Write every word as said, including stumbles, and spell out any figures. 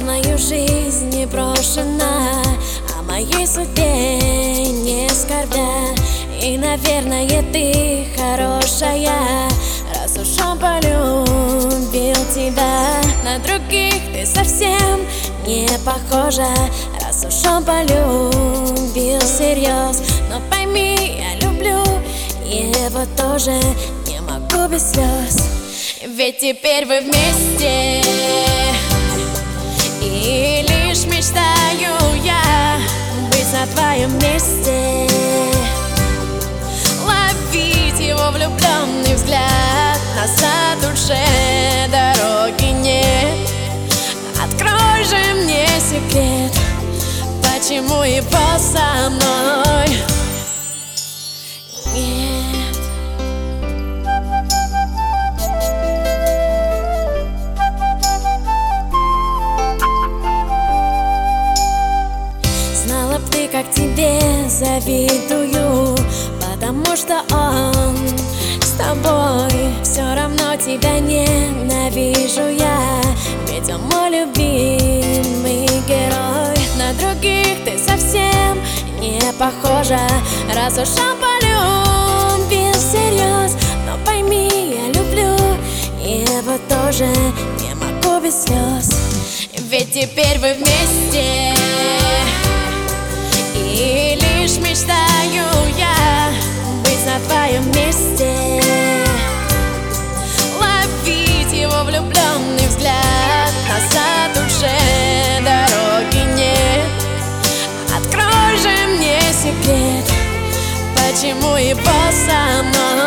в мою жизнь не брошена, о моей судьбе не скорбя. И, наверное, ты хорошая, раз уж он полюбил тебя. На других ты совсем не похожа, раз уж он полюбил всерьез. Но пойми, я люблю его тоже, не могу без слез. Ведь теперь вы вместе, и лишь мечтаю я быть на твоем месте, ловить его влюбленный взгляд. Назад уже дороги нет. Открой же мне секрет, почему его со мной нет. Знала б ты, как тебе завидую, потому что он с тобой. Все равно тебя ненавижу я, ведь он мой любимый герой. На других ты совсем не похожа, раз уж он полюбил всерьез. Но пойми, я люблю его тоже, не могу без слез. Ведь теперь вы вместе, и лишь мечтаю я быть на твоем месте, ловить его влюбленный взгляд. Назад уже дороги нет. Открой же мне секрет, почему его со мной